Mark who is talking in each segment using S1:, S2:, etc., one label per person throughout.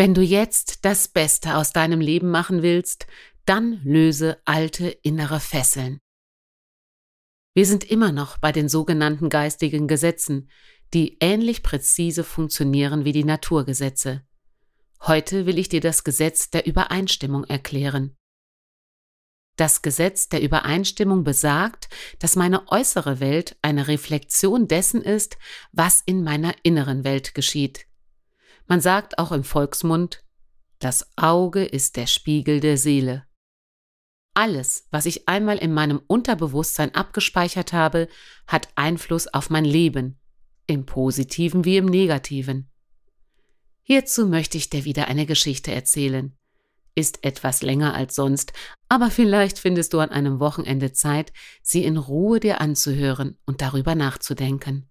S1: Wenn du jetzt das Beste aus deinem Leben machen willst, dann löse alte innere Fesseln. Wir sind immer noch bei den sogenannten geistigen Gesetzen, die ähnlich präzise funktionieren wie die Naturgesetze. Heute will ich dir das Gesetz der Übereinstimmung erklären. Das Gesetz der Übereinstimmung besagt, dass meine äußere Welt eine Reflexion dessen ist, was in meiner inneren Welt geschieht. Man sagt auch im Volksmund, das Auge ist der Spiegel der Seele. Alles, was ich einmal in meinem Unterbewusstsein abgespeichert habe, hat Einfluss auf mein Leben, im Positiven wie im Negativen. Hierzu möchte ich dir wieder eine Geschichte erzählen. Ist etwas länger als sonst, aber vielleicht findest du an einem Wochenende Zeit, sie in Ruhe dir anzuhören und darüber nachzudenken.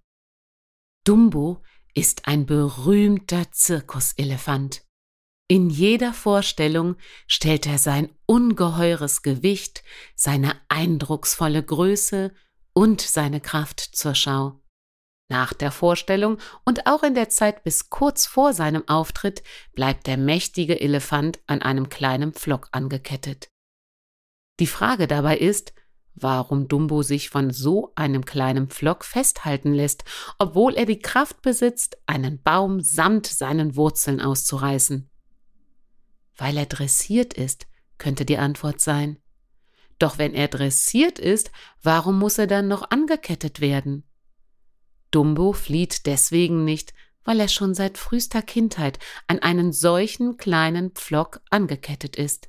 S1: Dumbo ist ein berühmter Zirkuselefant. In jeder Vorstellung stellt er sein ungeheures Gewicht, seine eindrucksvolle Größe und seine Kraft zur Schau. Nach der Vorstellung und auch in der Zeit bis kurz vor seinem Auftritt bleibt der mächtige Elefant an einem kleinen Pflock angekettet. Die Frage dabei ist, warum Dumbo sich von so einem kleinen Pflock festhalten lässt, obwohl er die Kraft besitzt, einen Baum samt seinen Wurzeln auszureißen. Weil er dressiert ist, könnte die Antwort sein. Doch wenn er dressiert ist, warum muss er dann noch angekettet werden? Dumbo flieht deswegen nicht, weil er schon seit frühester Kindheit an einen solchen kleinen Pflock angekettet ist.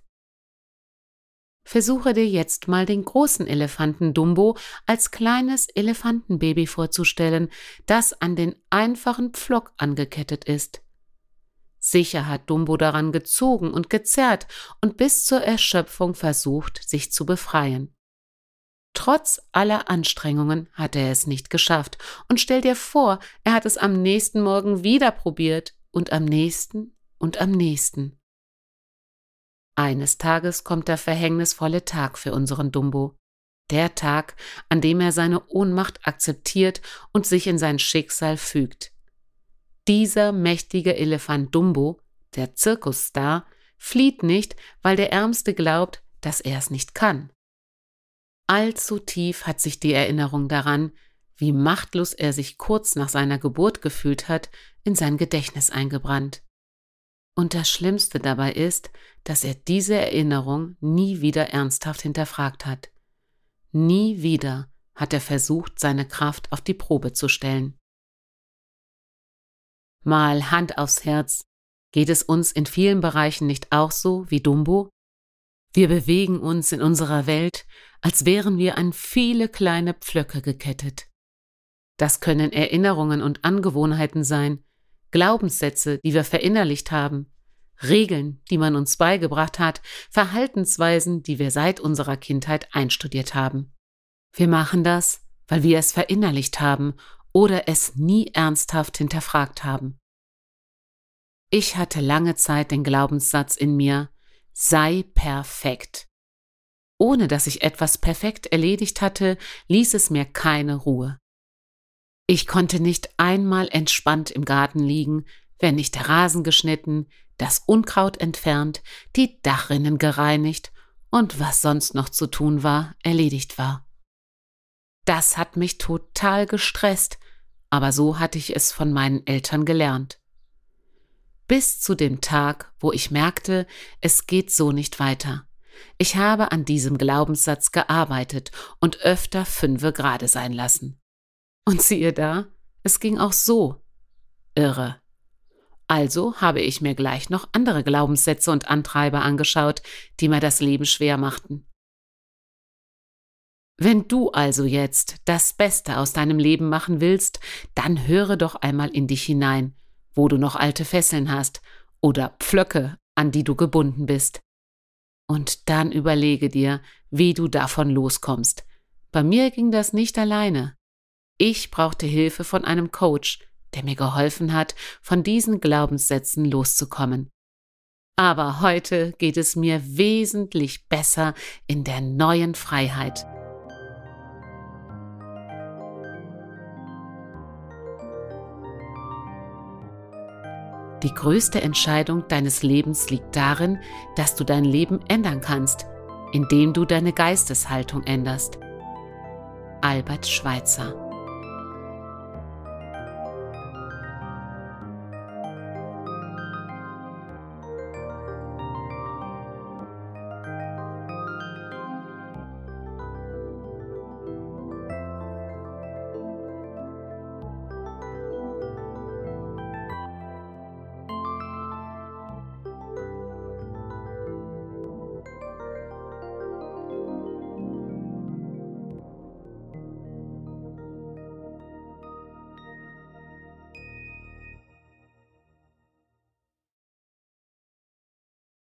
S1: Versuche dir jetzt mal den großen Elefanten Dumbo als kleines Elefantenbaby vorzustellen, das an den einfachen Pflock angekettet ist. Sicher hat Dumbo daran gezogen und gezerrt und bis zur Erschöpfung versucht, sich zu befreien. Trotz aller Anstrengungen hat er es nicht geschafft und stell dir vor, er hat es am nächsten Morgen wieder probiert und am nächsten und am nächsten. Eines Tages kommt der verhängnisvolle Tag für unseren Dumbo. Der Tag, an dem er seine Ohnmacht akzeptiert und sich in sein Schicksal fügt. Dieser mächtige Elefant Dumbo, der Zirkusstar, flieht nicht, weil der Ärmste glaubt, dass er es nicht kann. Allzu tief hat sich die Erinnerung daran, wie machtlos er sich kurz nach seiner Geburt gefühlt hat, in sein Gedächtnis eingebrannt. Und das Schlimmste dabei ist, dass er diese Erinnerung nie wieder ernsthaft hinterfragt hat. Nie wieder hat er versucht, seine Kraft auf die Probe zu stellen. Mal Hand aufs Herz, geht es uns in vielen Bereichen nicht auch so wie Dumbo? Wir bewegen uns in unserer Welt, als wären wir an viele kleine Pflöcke gekettet. Das können Erinnerungen und Angewohnheiten sein, Glaubenssätze, die wir verinnerlicht haben, Regeln, die man uns beigebracht hat, Verhaltensweisen, die wir seit unserer Kindheit einstudiert haben. Wir machen das, weil wir es verinnerlicht haben oder es nie ernsthaft hinterfragt haben. Ich hatte lange Zeit den Glaubenssatz in mir, sei perfekt. Ohne dass ich etwas perfekt erledigt hatte, ließ es mir keine Ruhe. Ich konnte nicht einmal entspannt im Garten liegen, wenn nicht der Rasen geschnitten, das Unkraut entfernt, die Dachrinnen gereinigt und was sonst noch zu tun war, erledigt war. Das hat mich total gestresst, aber so hatte ich es von meinen Eltern gelernt. Bis zu dem Tag, wo ich merkte, es geht so nicht weiter. Ich habe an diesem Glaubenssatz gearbeitet und öfter 5 gerade sein lassen. Und siehe da, es ging auch so. Irre. Also habe ich mir gleich noch andere Glaubenssätze und Antreiber angeschaut, die mir das Leben schwer machten. Wenn du also jetzt das Beste aus deinem Leben machen willst, dann höre doch einmal in dich hinein, wo du noch alte Fesseln hast oder Pflöcke, an die du gebunden bist. Und dann überlege dir, wie du davon loskommst. Bei mir ging das nicht alleine. Ich brauchte Hilfe von einem Coach, der mir geholfen hat, von diesen Glaubenssätzen loszukommen. Aber heute geht es mir wesentlich besser in der neuen Freiheit. Die größte Entscheidung deines Lebens liegt darin, dass du dein Leben ändern kannst, indem du deine Geisteshaltung änderst. Albert Schweitzer.